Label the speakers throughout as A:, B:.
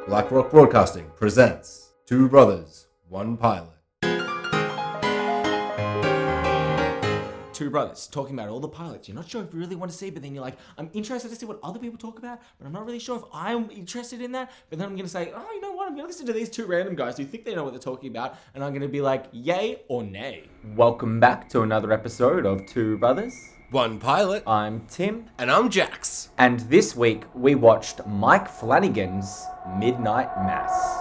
A: Black Rock Broadcasting presents Two Brothers, One Pilot.
B: Two brothers talking about all the pilots you're not sure if you really want to see, but then you're like, I'm interested to see what other people talk about, but I'm not really sure if I'm interested in that. But then I'm going to say, oh, you know what? I'm going to listen to these two random guys who think they know what they're talking about, and I'm going to be like, yay or nay.
C: Welcome back to another episode of Two Brothers.
A: One Pilot.
C: I'm Tim.
A: And I'm Jax.
C: And this week we watched Mike Flanagan's Midnight Mass.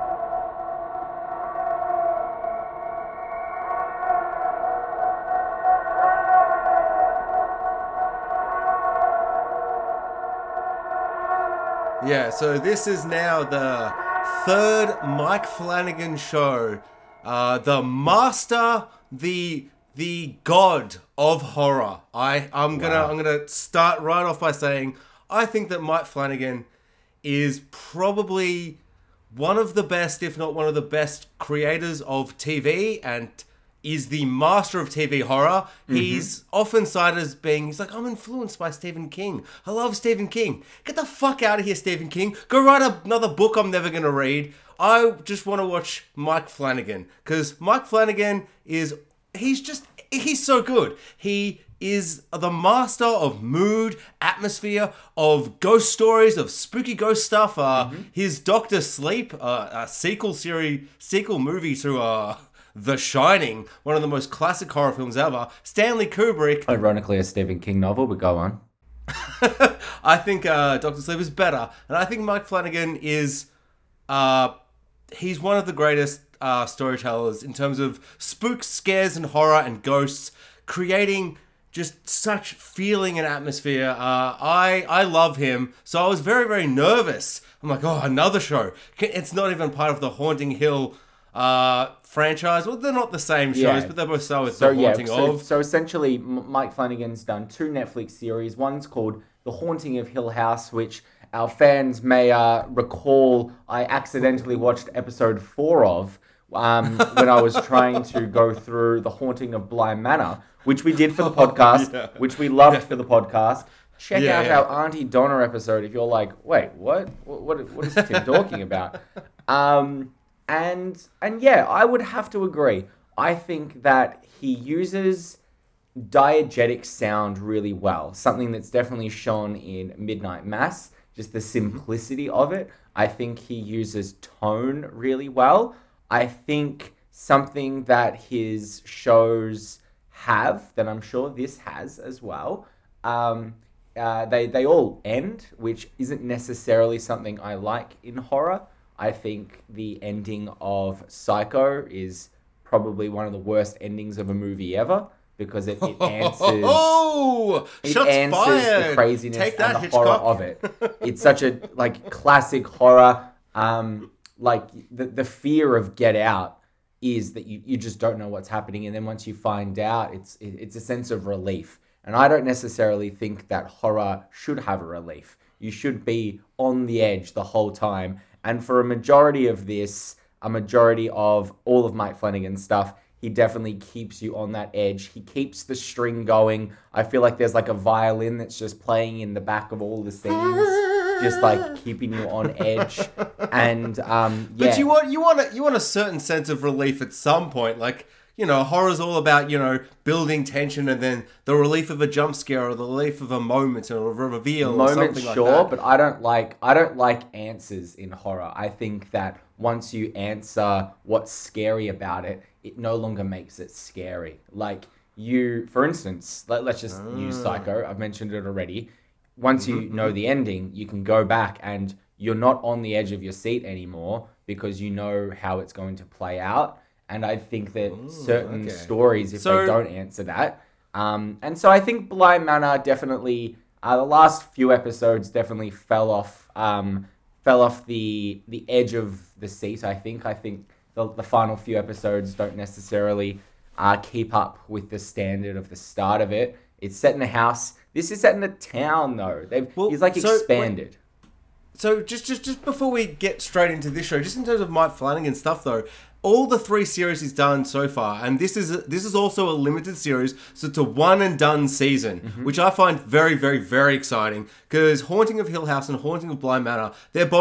A: Yeah, so this is now the third Mike Flanagan show. The master, the god of horror. I'm gonna start right off by saying I think that Mike Flanagan is probably one of the best, if not one of the best creators of TV, and is the master of TV horror. Mm-hmm. He's often cited as being, he's like, I'm influenced by Stephen King. I love Stephen King. Get the fuck out of here, Stephen King. Go write another book I'm never going to read. I just want to watch Mike Flanagan. Because Mike Flanagan he's so good. He is the master of mood, atmosphere, of ghost stories, of spooky ghost stuff. His Doctor Sleep, a sequel movie to The Shining, one of the most classic horror films ever. Stanley Kubrick.
C: Ironically, a Stephen King novel, but go on.
A: I think Doctor Sleep is better. And I think Mike Flanagan is... he's one of the greatest storytellers in terms of spooks, scares, and horror and ghosts, creating just such feeling and atmosphere. I love him. So I was very, very nervous. I'm like, oh, another show. It's not even part of the Haunting Hill franchise. Well, they're not the same shows, but they both start with The Haunting of.
C: So essentially, Mike Flanagan's done two Netflix series. One's called The Haunting of Hill House, which our fans may recall I accidentally watched episode 4 of when I was trying to go through The Haunting of Bly Manor, which we did for the podcast, which we loved for the podcast. Check out our Auntie Donna episode if you're like, wait, what is Tim talking about? And yeah, I would have to agree. I think that he uses diegetic sound really well. Something that's definitely shown in Midnight Mass, just the simplicity of it. I think he uses tone really well. I think something that his shows have, that I'm sure this has as well, they all end, which isn't necessarily something I like in horror. I think the ending of Psycho is probably one of the worst endings of a movie ever because it answers the craziness and the Hitchcock. Horror of it. It's such a classic horror. The fear of Get Out is that you just don't know what's happening, and then once you find out, it's a sense of relief. And I don't necessarily think that horror should have a relief. You should be on the edge the whole time. And for a majority of all of Mike Flanagan's stuff, he definitely keeps you on that edge. He keeps the string going. I feel like there's like a violin that's just playing in the back of all the scenes, just like keeping you on edge. And
A: But you want a certain sense of relief at some point, like. Horror's all about, building tension and then the relief of a jump scare or the relief of a moment or a reveal or something like that.
C: But I don't like answers in horror. I think that once you answer what's scary about it, it no longer makes it scary. Like for instance, let's just use Psycho. I've mentioned it already. Once you know the ending, you can go back and you're not on the edge of your seat anymore because you know how it's going to play out. And I think that certain stories, if they don't answer that. And so I think Bly Manor definitely, the last few episodes definitely fell off the edge of the seat, I think. I think the final few episodes don't necessarily keep up with the standard of the start of it. It's set in a house. This is set in a town, though. He's expanded.
A: So just before we get straight into this show, just in terms of Mike Flanagan stuff, though, all the 3 series he's done so far, and this is also a limited series, so it's a one and done season, which I find very, very, very exciting, because Haunting of Hill House and Haunting of Bly Manor, they're both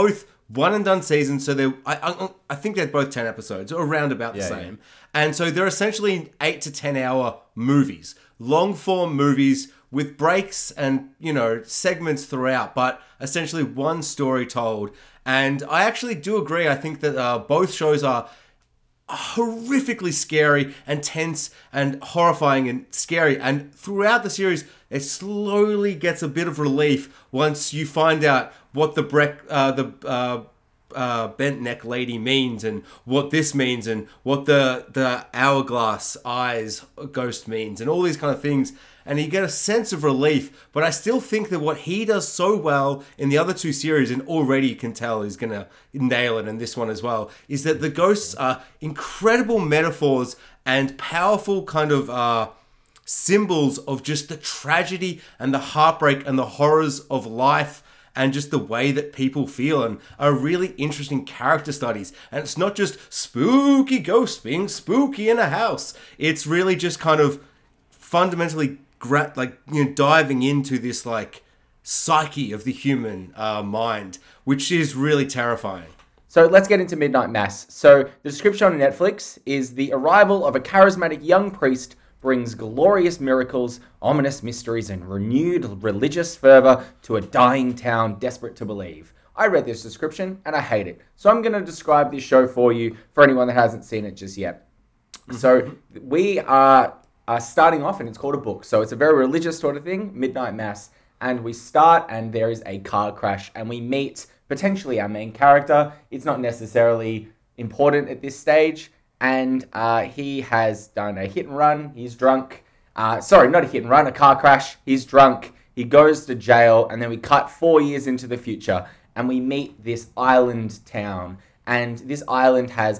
A: one and done seasons. So I think they're both 10 episodes, or around about the same. And so they're essentially 8 to 10 hour movies, long form movies with breaks and, segments throughout, but essentially one story told. And I actually do agree. I think that both shows are horrifically scary and tense and horrifying and scary. And throughout the series, it slowly gets a bit of relief once you find out what the bent neck lady means, and what this means, and what the hourglass eyes ghost means, and all these kind of things. And you get a sense of relief. But I still think that what he does so well in the other two series, and already you can tell he's going to nail it in this one as well, is that the ghosts are incredible metaphors and powerful kind of symbols of just the tragedy and the heartbreak and the horrors of life, and just the way that people feel, and are really interesting character studies. And it's not just spooky ghosts being spooky in a house. It's really just kind of fundamentally diving into this psyche of the human mind, which is really terrifying.
C: So let's get into Midnight Mass. So the description on Netflix is: the arrival of a charismatic young priest brings glorious miracles, ominous mysteries, and renewed religious fervor to a dying town desperate to believe. I read this description and I hate it. So I'm going to describe this show for you, for anyone that hasn't seen it just yet. So we are starting off, and it's called a book. So it's a very religious sort of thing, Midnight Mass. And we start, and there is a car crash, and we meet potentially our main character. It's not necessarily important at this stage. And he has done a hit and run. He's drunk. Sorry, not a hit and run, a car crash. He's drunk. He goes to jail. And then we cut 4 years into the future, and we meet this island town. And this island has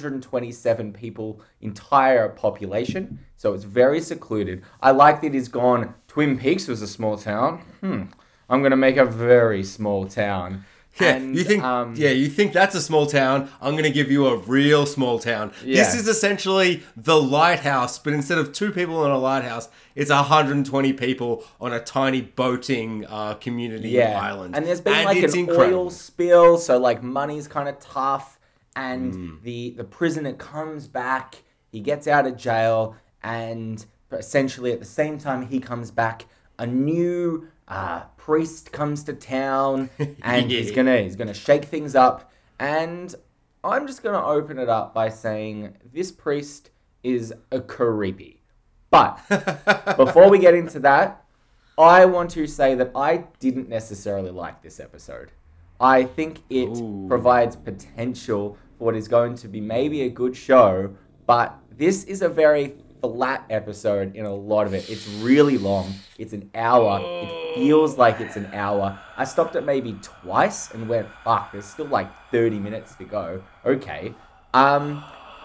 C: 127 people, entire population. So it's very secluded. I like that he's gone, Twin Peaks was a small town. I'm going to make a very small town.
A: Yeah,
C: And,
A: you think that's a small town. I'm going to give you a real small town.
C: Yeah.
A: This is essentially the lighthouse, but instead of 2 people on a lighthouse, it's 120 people on a tiny boating community island.
C: And there's been
A: it's
C: an
A: incredible.
C: oil spill, so money's kind of tough. And the prisoner comes back, he gets out of jail, and essentially at the same time he comes back, a new priest comes to town, and he's gonna shake things up. And I'm just gonna open it up by saying this priest is a creepy. But before we get into that, I want to say that I didn't necessarily like this episode. I think it provides potential for what is going to be maybe a good show, but this is a very flat episode in a lot of it. It's really long. It's an hour. It feels like it's an hour. I stopped it maybe twice and went, fuck, there's still 30 minutes to go. Okay. And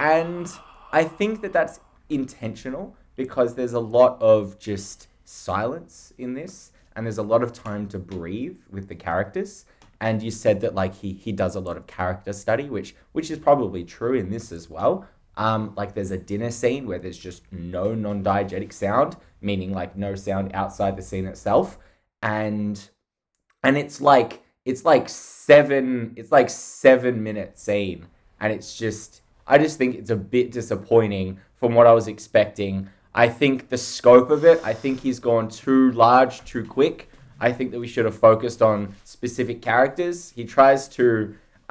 C: I think that that's intentional, because there's a lot of just silence in this, and there's a lot of time to breathe with the characters. And you said that he does a lot of character study, which is probably true in this as well. There's a dinner scene where there's just no non-diegetic sound, meaning no sound outside the scene itself, and it's 7-minute scene, and I just think it's a bit disappointing from what I was expecting. I think the scope of it, I think he's gone too large, too quick. I think that we should have focused on specific characters. He tries to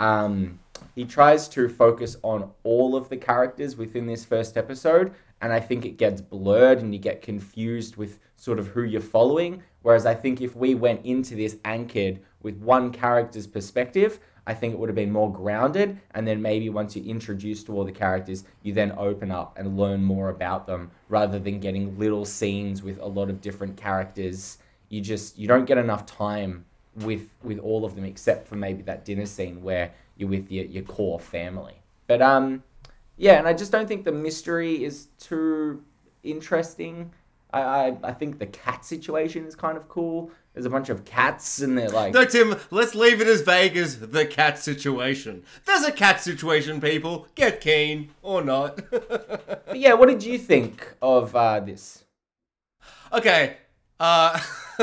C: focus on all of the characters within this first episode, and I think it gets blurred and you get confused with sort of who you're following. Whereas I think if we went into this anchored with one character's perspective, I think it would have been more grounded, and then maybe once you're introduced to all the characters, you then open up and learn more about them, rather than getting little scenes with a lot of different characters. You don't get enough time with all of them, except for maybe that dinner scene where you're with your core family. But yeah, and I just don't think the mystery is too interesting. I think the cat situation is kind of cool. There's a bunch of cats, and they're
A: No, Tim, let's leave it as vague as the cat situation. There's a cat situation, people. Get keen, or not.
C: But yeah, what did you think of this?
A: Okay, Uh,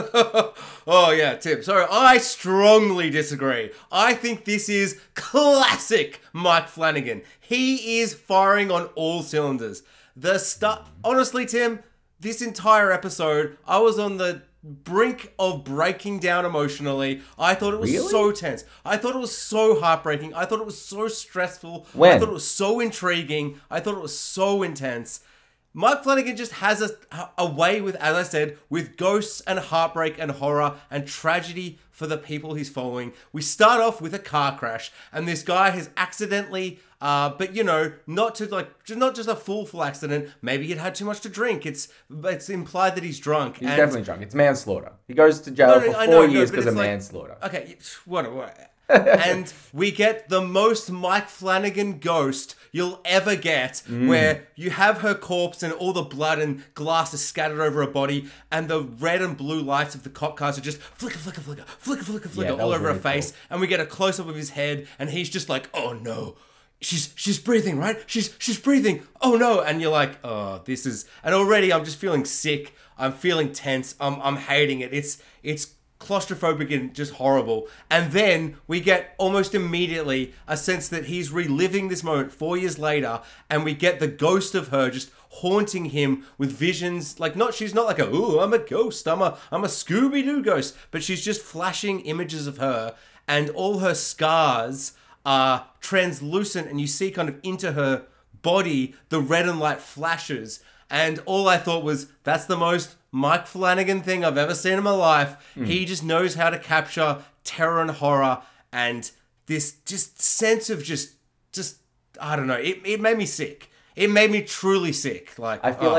A: oh yeah, Tim. Sorry, I strongly disagree. I think this is classic Mike Flanagan. He is firing on all cylinders. Honestly, Tim, this entire episode, I was on the brink of breaking down emotionally. I thought it was
C: Really?
A: so tense. I thought it was so heartbreaking. I thought it was so stressful.
C: When?
A: I thought it was so intriguing. I thought it was so intense. Mike Flanagan just has a way with, as I said, with ghosts and heartbreak and horror and tragedy for the people he's following. We start off with a car crash, and this guy has accidentally, but you know, not just a foolful accident. Maybe he'd had too much to drink. It's implied that he's drunk.
C: He's definitely drunk. It's manslaughter. He goes to jail for 4 years because of manslaughter.
A: Okay, whatever. And we get the most Mike Flanagan ghost you'll ever get, where you have her corpse and all the blood and glass is scattered over her body, and the red and blue lights of the cop cars are just flicker, flicker, flicker, flicker, flicker, flicker all over her face. Cool. And we get a close up of his head, and he's just like, "Oh no, she's breathing, right? She's breathing. Oh no!" And you're like, "Oh, this is." And already I'm just feeling sick. I'm feeling tense. I'm hating it. It's claustrophobic and just horrible. And then we get almost immediately a sense that he's reliving this moment 4 years later, and we get the ghost of her just haunting him with visions. Like, she's not like I'm a ghost, I'm a Scooby-Doo ghost, but she's just flashing images of her, and all her scars are translucent, and you see kind of into her body the red and light flashes. And all I thought was, that's the most Mike Flanagan thing I've ever seen in my life. He just knows how to capture terror and horror, and this just sense of just I don't know. It made me sick. It made me truly sick. Like,
C: I feel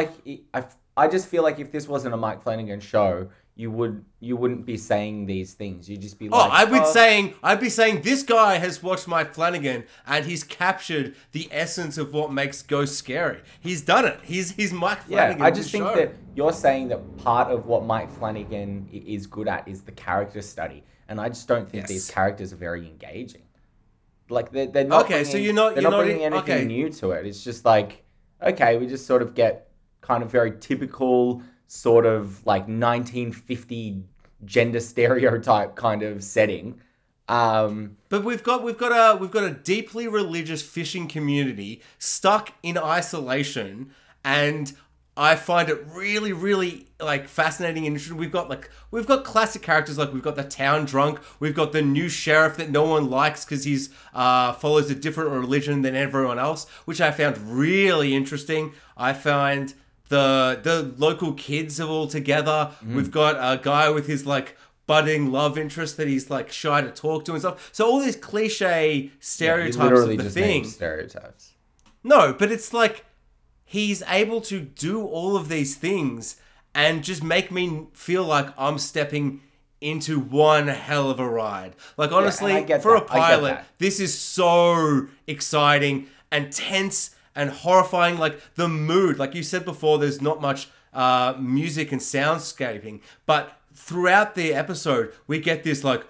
C: I just feel like if this wasn't a Mike Flanagan show, you wouldn't be saying these things. You'd just be like,
A: I'd be saying this guy has watched Mike Flanagan and he's captured the essence of what makes ghosts scary. He's done it. He's Mike Flanagan.
C: Yeah, I just think that you're saying that part of what Mike Flanagan is good at is the character study, and I just don't think these characters are very engaging. Like they're not.
A: Okay,
C: bringing,
A: so you're not
C: bringing anything new to it. It's just like, okay, we just sort of get kind of very typical sort of like 1950 gender stereotype kind of setting.
A: But we've got a deeply religious fishing community stuck in isolation, and I find it really, really like fascinating and interesting. We've got classic characters, like we've got the town drunk, we've got the new sheriff that no one likes because he's follows a different religion than everyone else, which I found really interesting. I find the local kids are all together. We've got a guy with his like budding love interest that he's like shy to talk to and stuff. So all these cliche stereotypes of the thing.
C: Stereotypes.
A: No, but it's like he's able to do all of these things and just make me feel like I'm stepping into one hell of a ride. Like, honestly, for a pilot, this is so exciting and tense and horrifying. Like, the mood, like you said before, there's not much music and soundscaping, but throughout the episode, we get this like,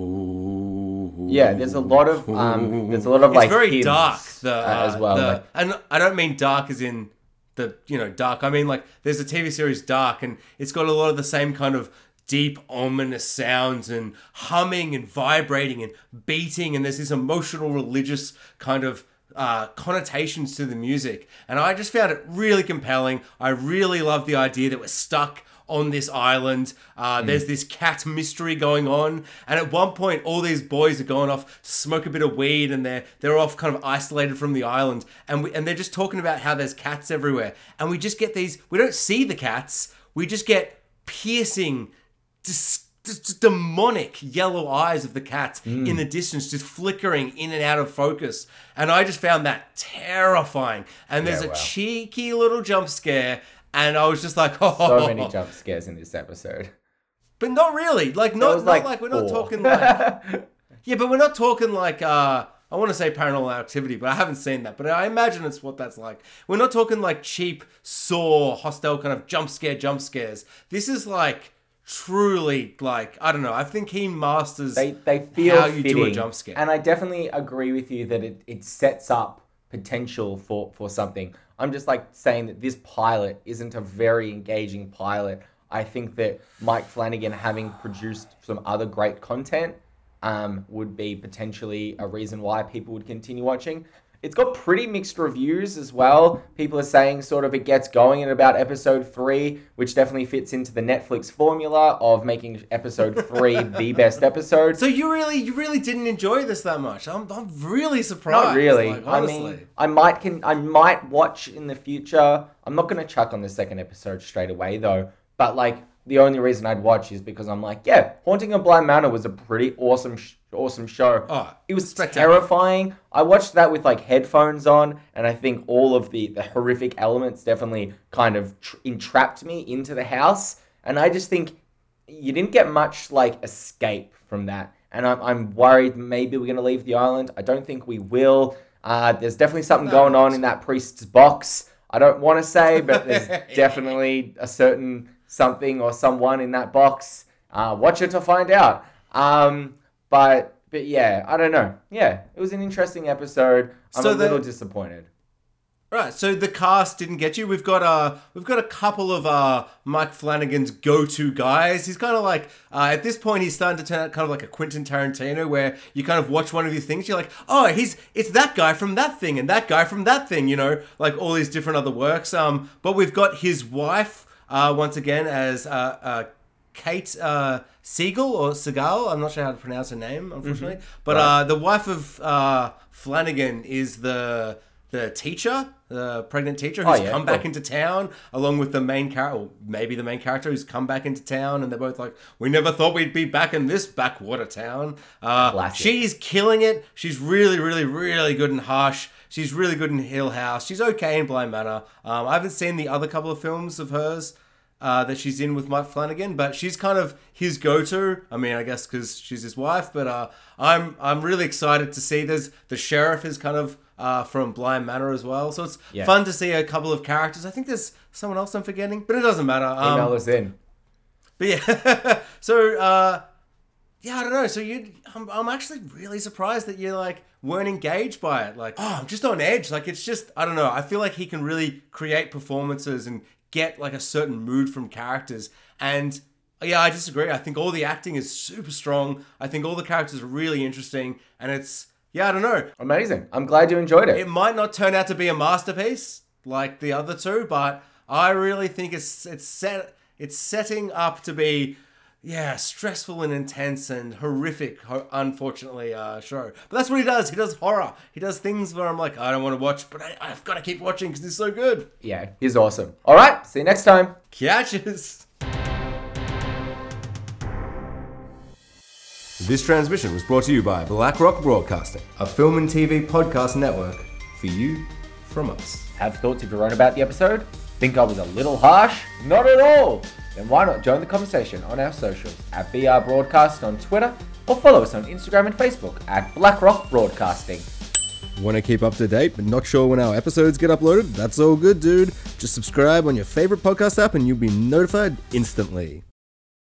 C: yeah, there's a lot of like,
A: it's very
C: hymns,
A: dark
C: as well.
A: And I don't mean dark as in the dark. I mean, like, there's a TV series Dark, and it's got a lot of the same kind of deep ominous sounds and humming and vibrating and beating, and there's this emotional religious kind of connotations to the music, and I just found it really compelling. I really love the idea that we're stuck on this island. There's this cat mystery going on, and at one point all these boys are going off to smoke a bit of weed, and they're off kind of isolated from the island, and they're just talking about how there's cats everywhere, and we just get these, we don't see the cats, we just get piercing demonic yellow eyes of the cats in the distance, just flickering in and out of focus, and I just found that terrifying. And there's a cheeky little jump scare, and I was just like, oh,
C: so many jump scares in this episode,
A: but not really, like not like we're not talking like yeah, but we're not talking like I want to say Paranormal Activity, but I haven't seen that, but I imagine it's what that's like. We're not talking like cheap Saw Hostel kind of jump scares. This is like truly, like, I don't know, I think he masters
C: they feel
A: how you
C: fitting,
A: do a jump scare.
C: And I definitely agree with you that it sets up potential for something. I'm just like saying that this pilot isn't a very engaging pilot. I think that Mike Flanagan, having produced some other great content, would be potentially a reason why people would continue watching. It's got pretty mixed reviews as well. People are saying sort of it gets going in about episode 3, which definitely fits into the Netflix formula of making episode 3 the best episode.
A: So you really didn't enjoy this that much? I'm really surprised.
C: Not really.
A: Like,
C: I
A: honestly.
C: mean, I might watch in the future. I'm not going to chuck on the second episode straight away though. But like, the only reason I'd watch is because I'm like, yeah, Haunting of Bly Manor was a pretty awesome show.
A: Oh,
C: it was
A: spectacular.
C: terrifying. I watched that with like headphones on, and I think all of the horrific elements definitely kind of entrapped me into the house. And I just think you didn't get much like escape from that. And I'm worried maybe we're going to leave the island. I don't think we will. There's definitely something going on in that priest's box. I don't want to say, but there's definitely a certain something or someone in that box. Watch it to find out. But yeah, I don't know. Yeah, it was an interesting episode. I'm a little disappointed.
A: Right, so the cast didn't get you. We've got a couple of Mike Flanagan's go-to guys. He's kind of like at this point he's starting to turn out kind of like a Quentin Tarantino, where you kind of watch one of his things, you're like, oh, it's that guy from that thing and that guy from that thing, you know, like all these different other works. But we've got his wife once again as Kate Siegel or Segal. I'm not sure how to pronounce her name, unfortunately. Mm-hmm. But the wife of Flanagan is the teacher, the pregnant teacher who's come back into town, along with the main character, or maybe the main character who's come back into town, and they're both like, we never thought we'd be back in this backwater town. She's killing it. She's really, really, really good in Hush. She's really good in Hill House. She's okay in Bly Manor. I haven't seen the other couple of films of hers that she's in with Mike Flanagan, but she's kind of his go-to. I mean, I guess because she's his wife, but I'm really excited to see the sheriff is kind of from Bly Manor as well, so it's fun to see a couple of characters. I think there's someone else I'm forgetting, but it doesn't matter.
C: Email us in.
A: But yeah, so I don't know. So I'm actually really surprised that you like weren't engaged by it. Like, I'm just on edge. Like, it's just, I don't know. I feel like he can really create performances and get like a certain mood from characters. And yeah, I disagree. I think all the acting is super strong. I think all the characters are really interesting, and it's, I don't know.
C: Amazing. I'm glad you enjoyed it.
A: It might not turn out to be a masterpiece like the other two, but I really think it's setting up to be, stressful and intense and horrific, unfortunately, show. But that's what he does. He does horror. He does things where I'm like, I don't want to watch, but I've got to keep watching because he's so good.
C: Yeah, he's awesome. All right, see you next time.
A: Catches. This transmission was brought to you by Black Rock Broadcasting, a film and TV podcast network for you from us.
C: Have thoughts of your own about the episode? Think I was a little harsh? Not at all! Then why not join the conversation on our socials at BR Broadcast on Twitter, or follow us on Instagram and Facebook at Black Rock Broadcasting.
A: Want to keep up to date but not sure when our episodes get uploaded? That's all good, dude. Just subscribe on your favorite podcast app and you'll be notified instantly.